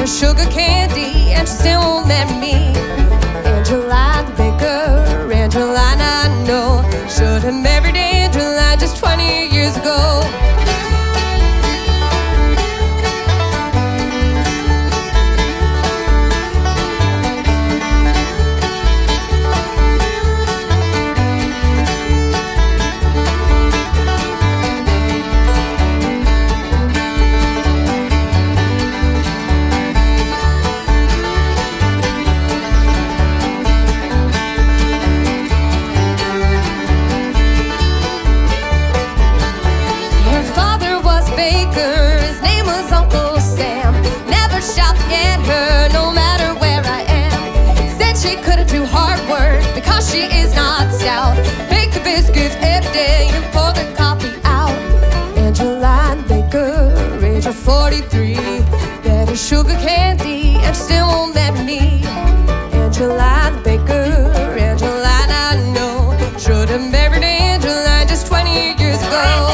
her sugar candy, and she still won't marry me. Angeline Baker, Angeline I know, should have married Angeline just 20 years ago. His name was Uncle Sam. Never shall forget her, no matter where I am. Said she couldn't do hard work because she is not stout. Bake the biscuits every day and pour the coffee out. Angeline Baker, age of 43, get her sugar candy and she still won't marry me. Angeline Baker, Angeline I know, should have married Angeline just 20 years ago.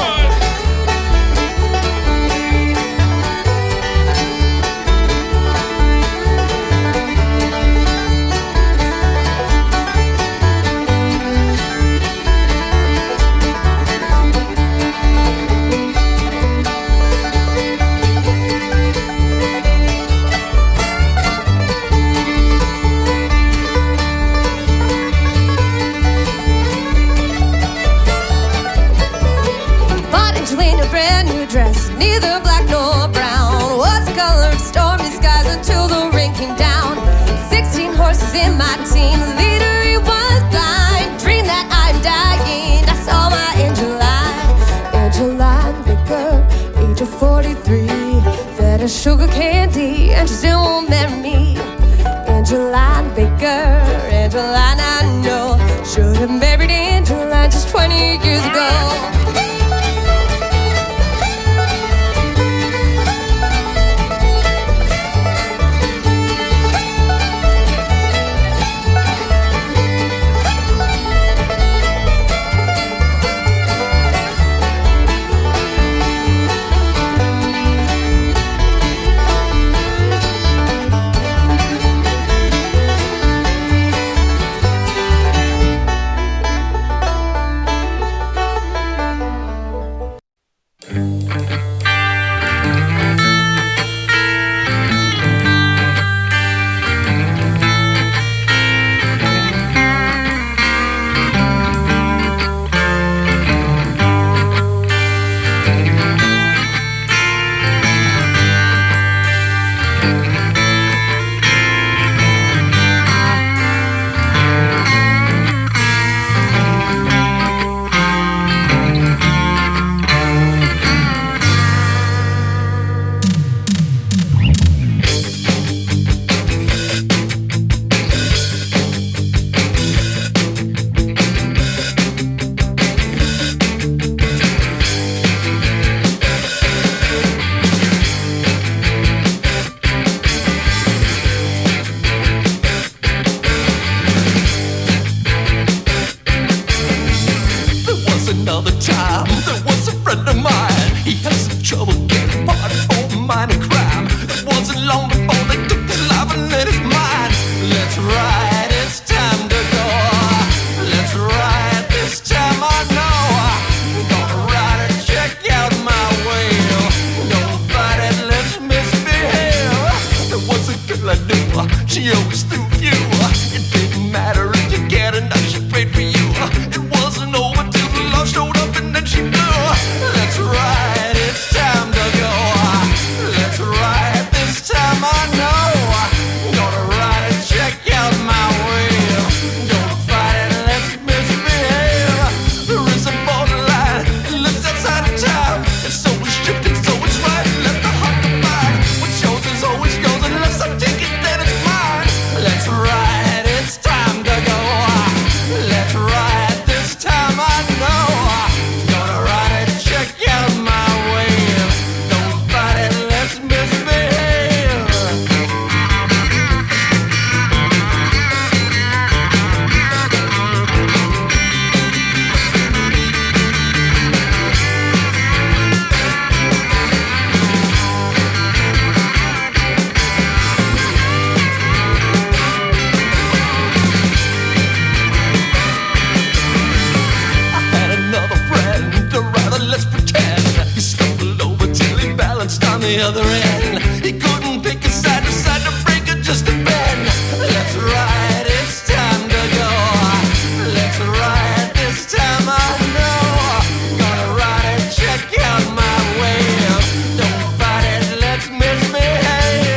Brand new dress, neither black nor brown, was the color of stormy skies until the rain came down. 16 horses in my team, the leader he was blind. Dreamed that I'm dying, I saw my Angeline. Angeline Baker, age of 43, fed her sugar candy and she still won't marry me. Angeline Baker, Angeline I know, should have married Angeline just 20 years ago. She always threw you. It didn't matter if you get enough, she prayed for you. It wasn't over till the love showed up and then she blew. That's right, it's time to go. That's right, this time I know. Gonna write and check out my other end. He couldn't pick a side, decided to break it just a bend. Let's ride, it's time to go. Let's ride, this time I know. Gonna ride and check out my wave. Don't fight it, let's misbehave.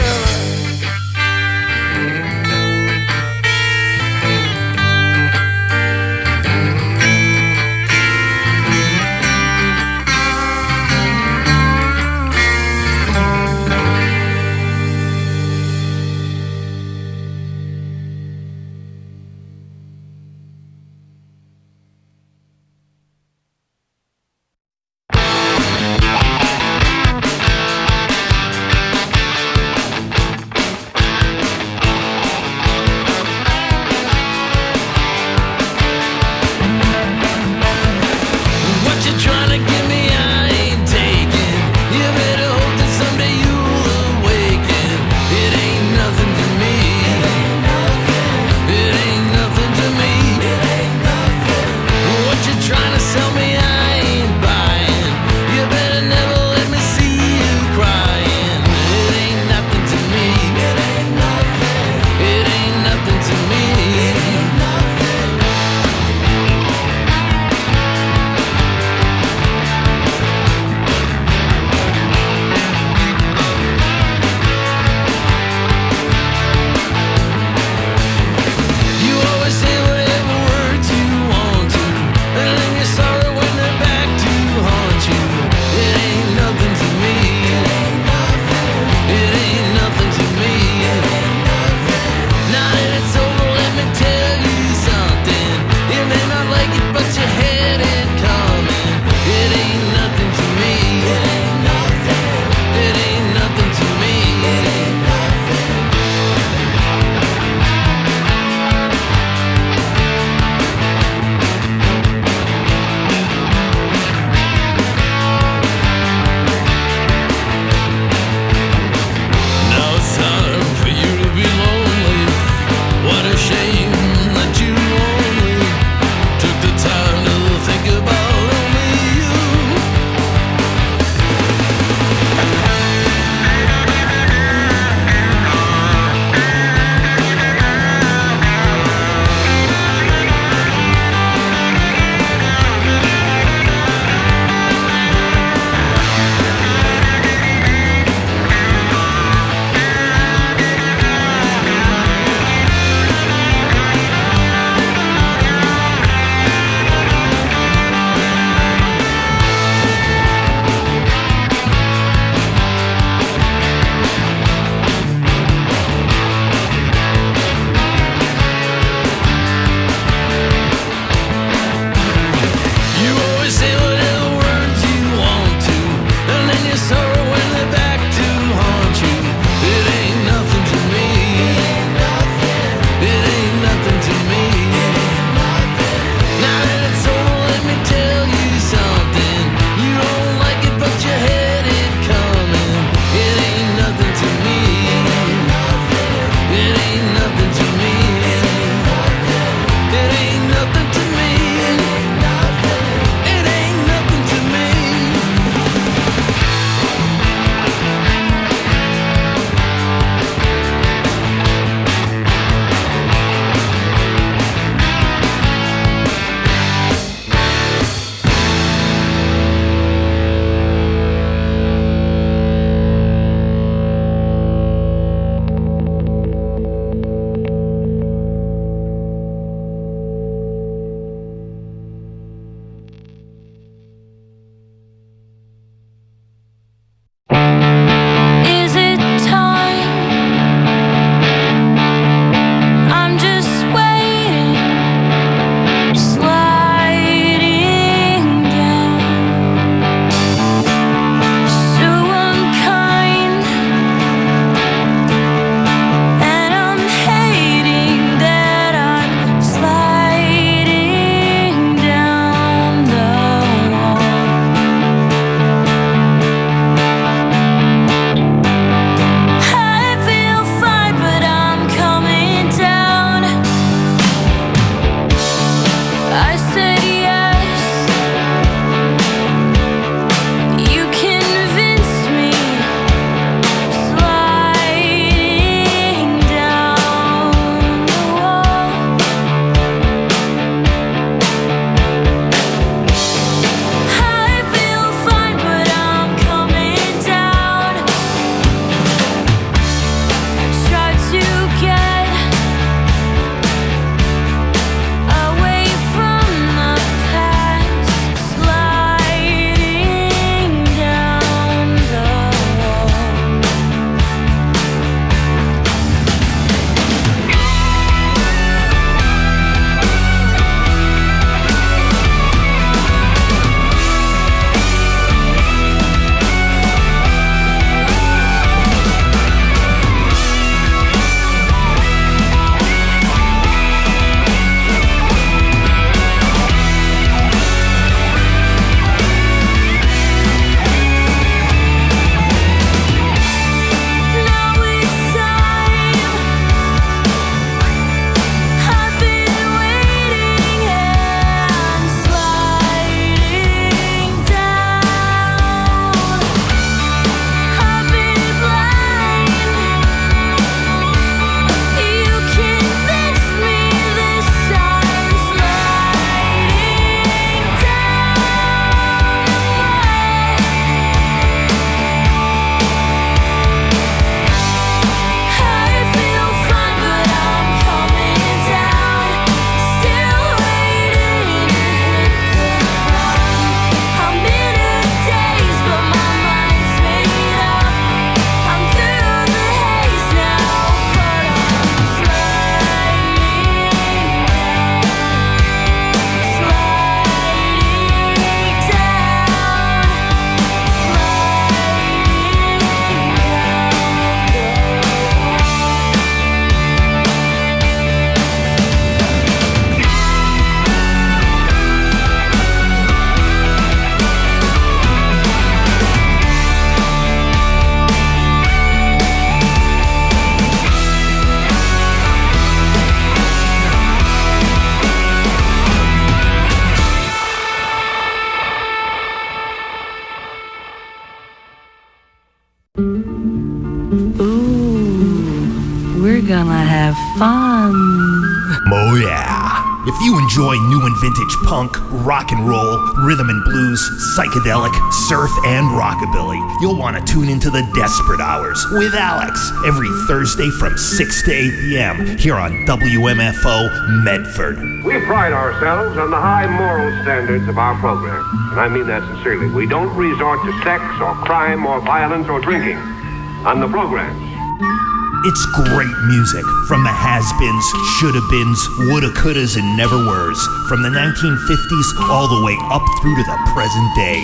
We're gonna have fun. Oh yeah. If you enjoy new and vintage punk, rock and roll, rhythm and blues, psychedelic, surf, and rockabilly, you'll want to tune into the Desperate Hours with Alex every Thursday from 6 to 8 p.m. here on WMFO Medford. We pride ourselves on the high moral standards of our program, and I mean that sincerely. We don't resort to sex or crime or violence or drinking on the programs. It's great music from the has-beens, shoulda-beens, woulda, couldas, and never-weres. From the 1950s all the way up through to the present day.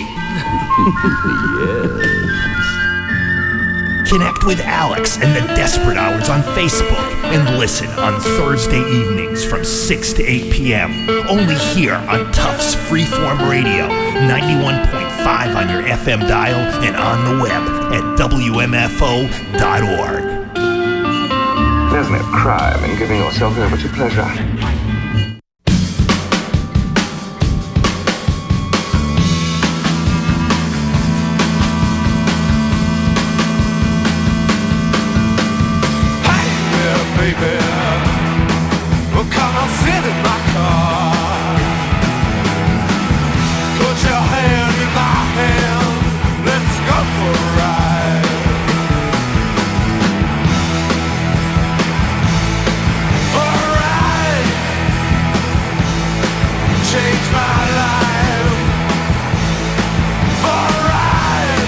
Yes. Connect with Alex and the Desperate Hours on Facebook and listen on Thursday evenings from 6 to 8 p.m. Only here on Tufts Freeform Radio, 91.5 on your FM dial and on the web at WMFO.org. There's no crime in giving yourself over to pleasure. Hey there, baby. Well, come on, sit in my car. Put your hand in my hand. Let's go for a ride. Change my life for a ride.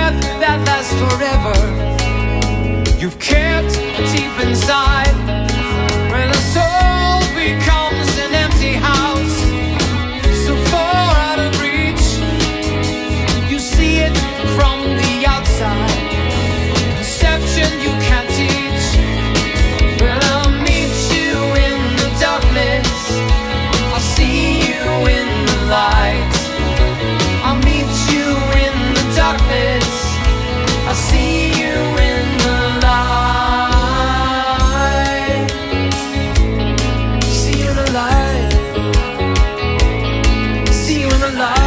breath that lasts forever. You've kept deep inside. When a soul becomes an empty house, so far out of reach, you see it from the outside. Perception you can't teach. Well, I'll meet you in the darkness. I'll see you in the light. I'll meet you in the darkness. I'll see you in the light. See you in the light. See you in the light.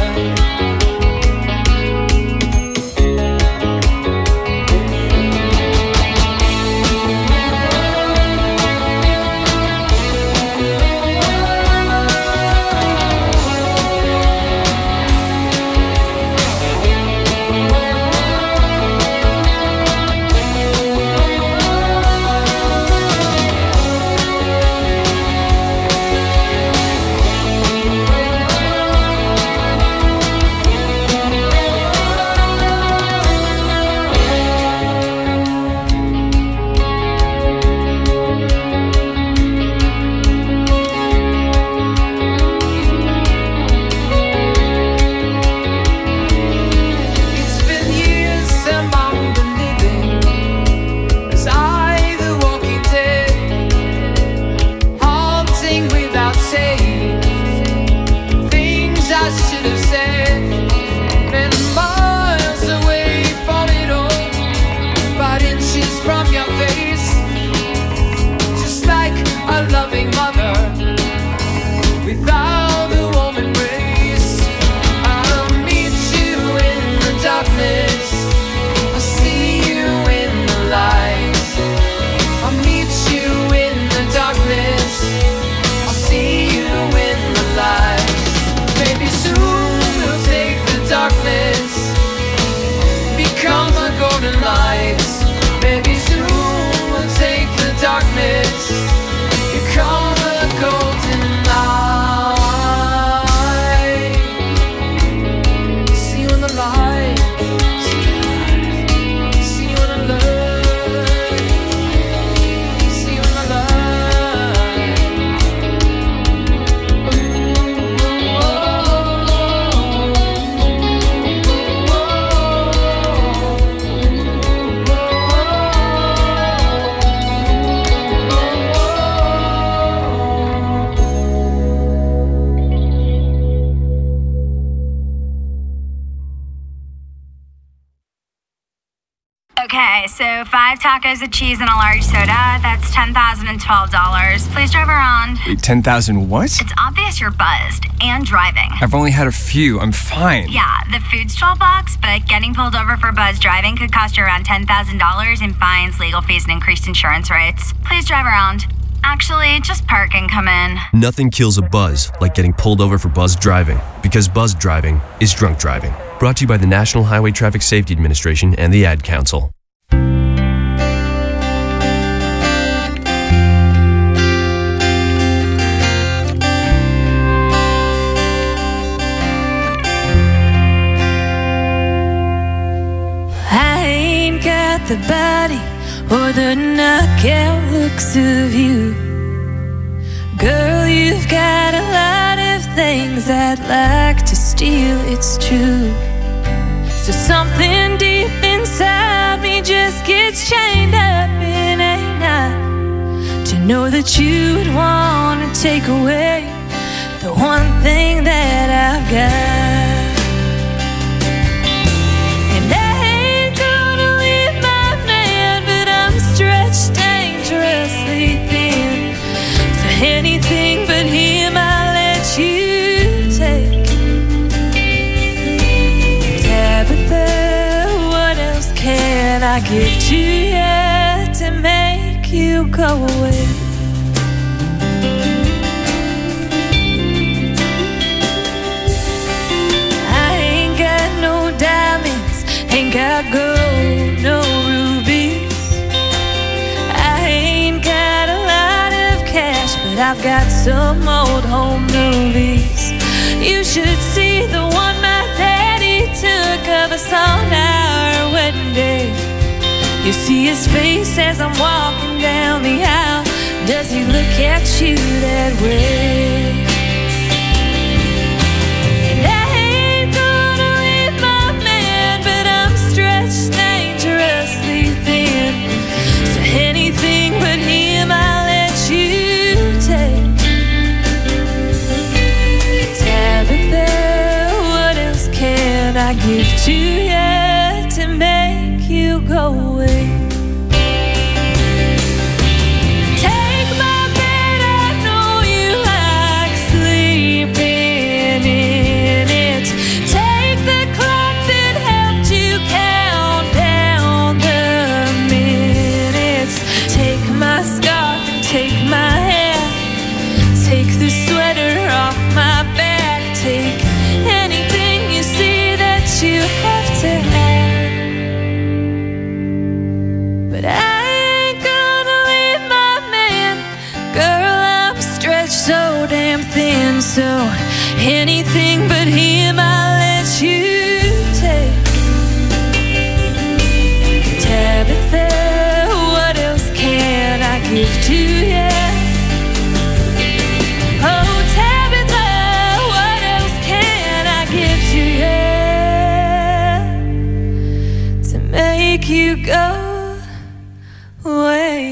Okay, so 5 tacos of cheese and a large soda. That's $10,012. Please drive around. Wait, 10,000 what? It's obvious you're buzzed and driving. I've only had a few. I'm fine. Yeah, the food's $12, but getting pulled over for buzz driving could cost you around $10,000 in fines, legal fees, and increased insurance rates. Please drive around. Actually, just park and come in. Nothing kills a buzz like getting pulled over for buzz driving, because buzz driving is drunk driving. Brought to you by the National Highway Traffic Safety Administration and the Ad Council. I ain't got the body or the knockout looks of you. Girl, you've got a lot of things I'd like to steal, it's true. So something deep inside me just gets chained up in a knot, to know that you would want to take away the one thing that I've got. And I ain't gonna leave my man, but I'm stretched dangerously thin. So anything but him I'll let you take. Tabitha, what else can I give to you to make you go away? I ain't got no diamonds, ain't got gold, no rubies. I ain't got a lot of cash, but I've got some old home movies. You should see the one my daddy took of promise on our wedding day. You see his face as I'm walking down the aisle. Does he look at you that way? And I ain't gonna leave my man, but I'm stretched dangerously thin. So anything but him I'll let you take. Tabitha, what else can I give to you to make you go away? Take my bed, I know you like sleeping in it. Take the clock that helped you count down the minutes. Take my scarf and take my hat. Take the sweater off my back. Take anything you see that you have to have. But I ain't gonna leave my man. Girl, I'm stretched so damn thin. So anything but him I'll let you take. Tabitha, what else can I give to you? Oh, Tabitha, what else can I give to you to make you go away?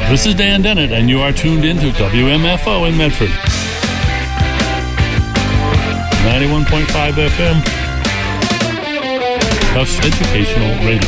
This is Dan Dennett, and you are tuned into WMFO in Medford. 91.5 FM. Tufts Educational Radio.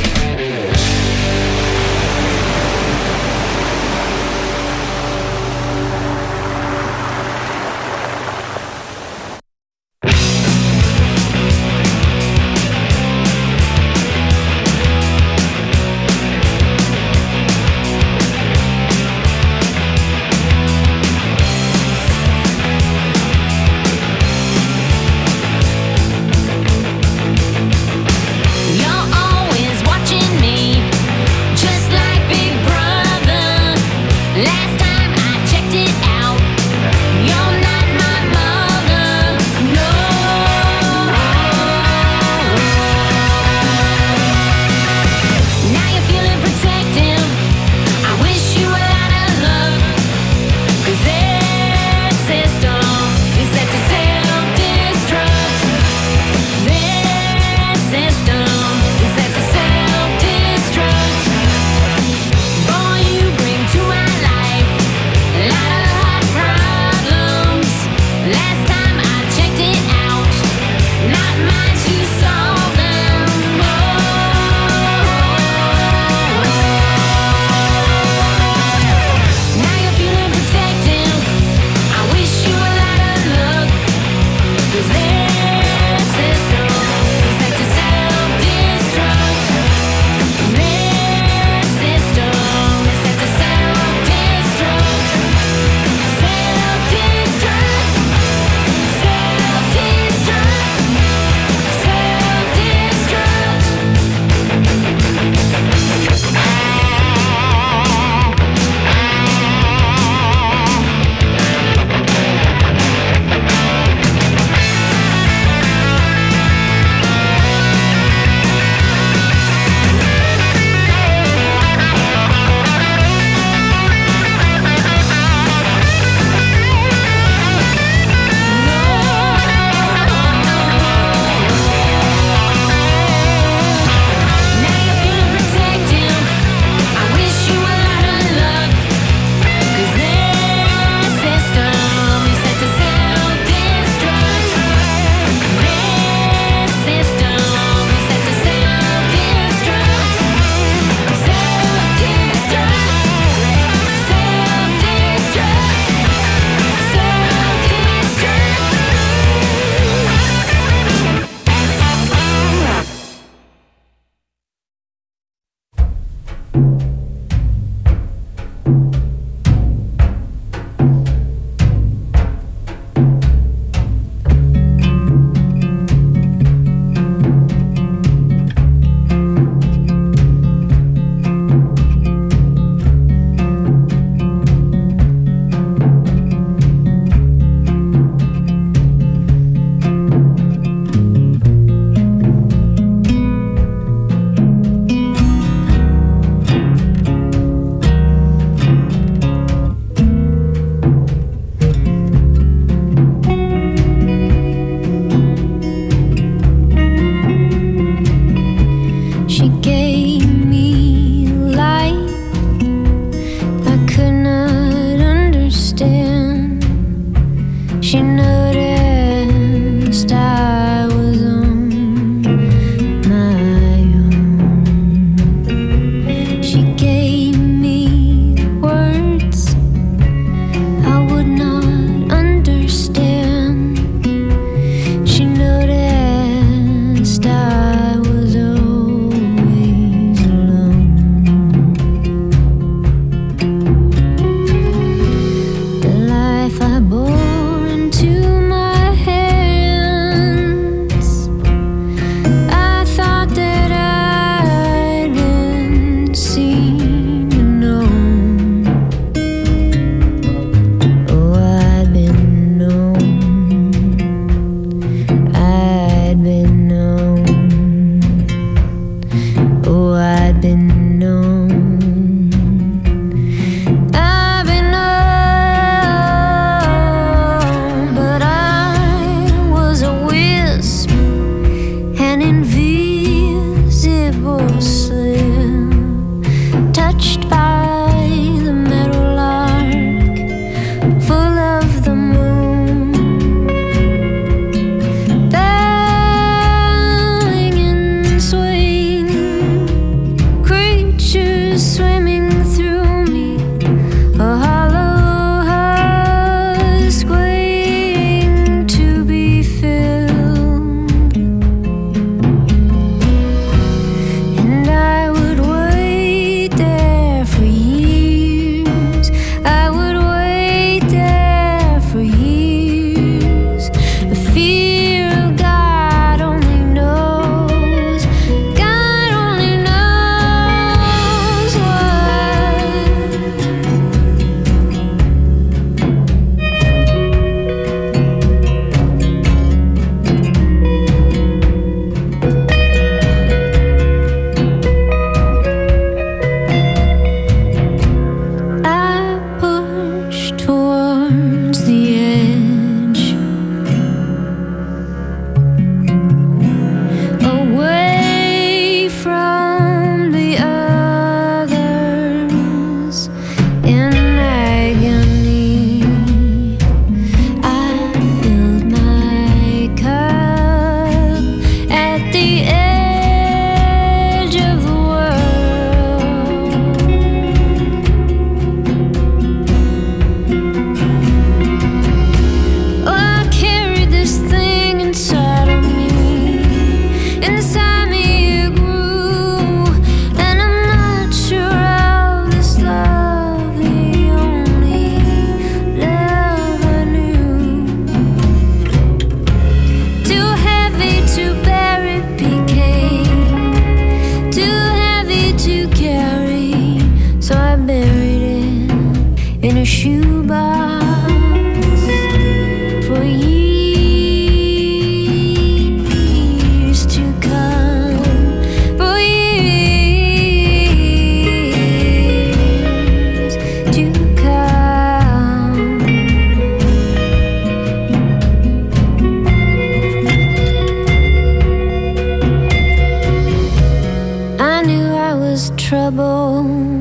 trouble,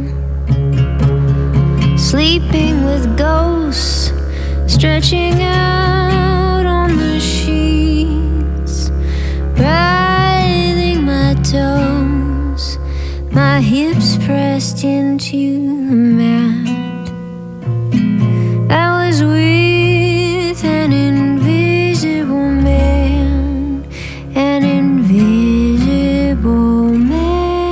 sleeping with ghosts, stretching out on the sheets, writhing my toes, my hips pressed into the mat. I was with an invisible man, an invisible man.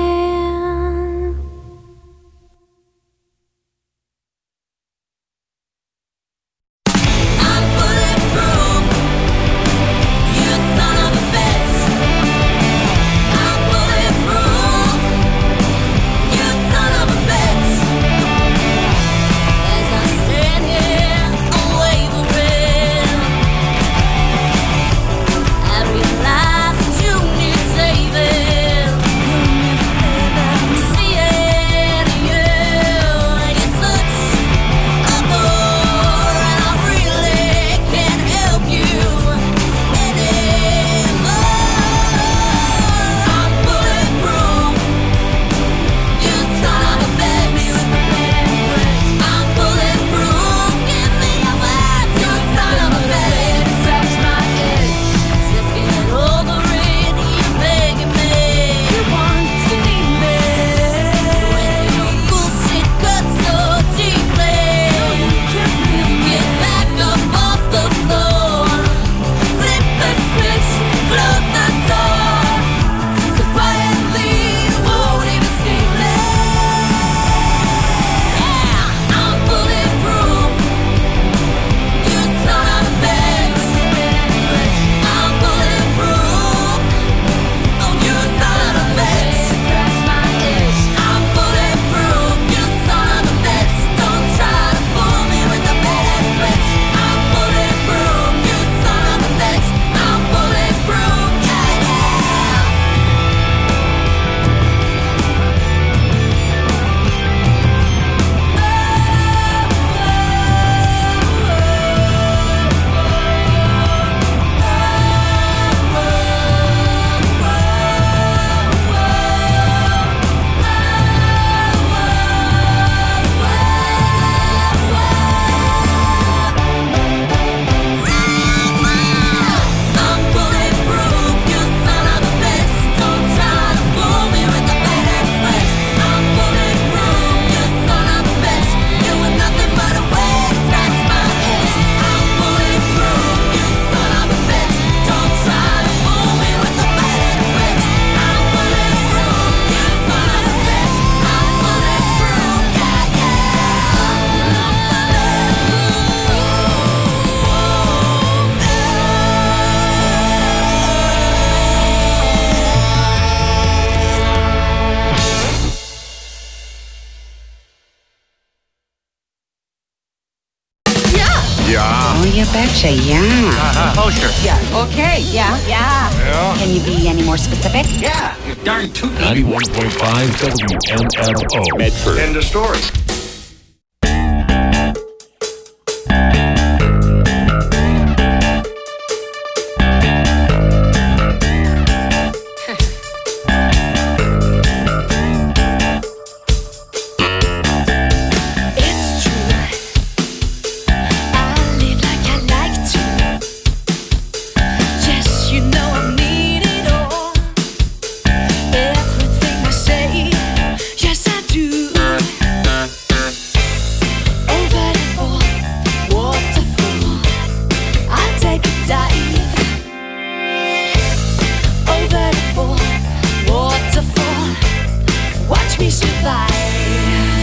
You betcha, yeah. Oh, sure. Yeah. Okay. Yeah. Yeah. Can you be any more specific? Yeah. You're darn tootin'. 91.5 WMFO. Medford. End of story. Watch me survive.